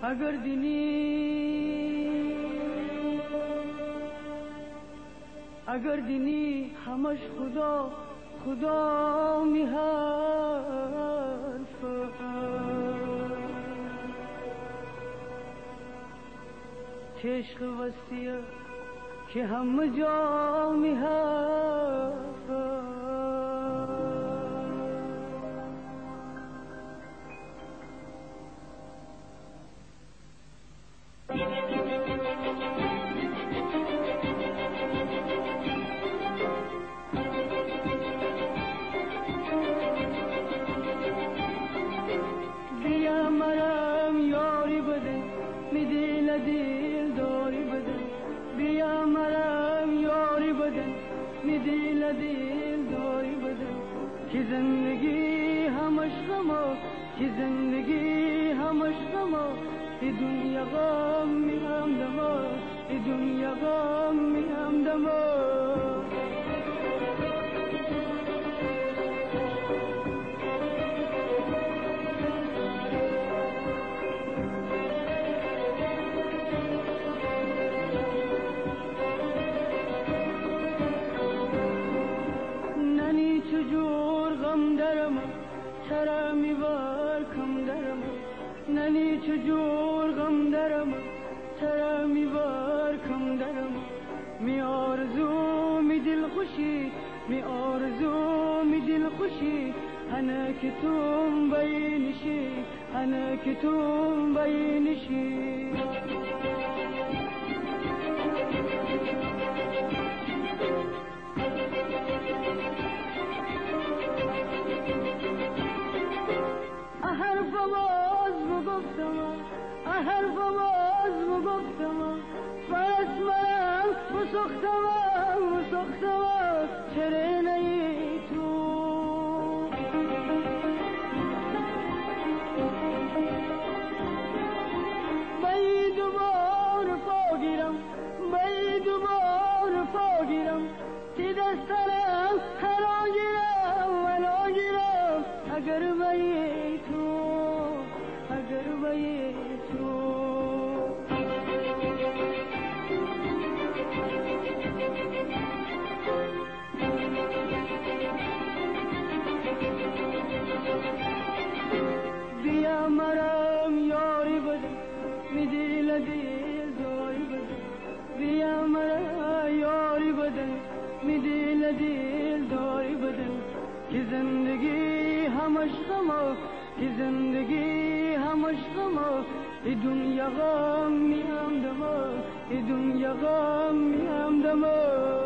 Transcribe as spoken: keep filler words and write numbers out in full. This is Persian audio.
اگر دینی اگر دینی همش خدا خدا می حرف عشق وسیع که همه جا می حرف بیا مرم یاری بده می دل دل داری بده بیا مرم یاری بده می دل دل داری بده که زندگی همش غمه که زندگی همش غمه ای دنیا غم می هم دمه ای دنیا غم می هم دمه چجور غم درم چرا میوار کم درم ننی چجور غم درم چرا میوار کم درم می آرزو می دل خوشی می آرزو می دل خوشی انا که توم بینشی انا که توم بینشی حرفم از بگفتم حرفم از بگفتم فرس من بسختم بسختم چرا نی تو بی دوبار پا گیرم بی دوبار پا گیرم تی دسترم هلا گیرم هلا گیرم اگر بی تو اگر بی تو بیا مرم یاری بده می دل دل داری بده بیا مرم یاری بده می دل دل داری بده که زندگی همش غمه که زندگی همش غمه ای دنیا غم می هم دمه ای دنیا غم می هم دمه